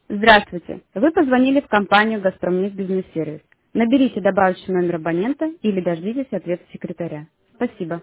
Здравствуйте. Вы позвонили в компанию «Газпромнефть Бизнес-сервис». Наберите добавочный номер абонента или дождитесь ответа секретаря. Спасибо.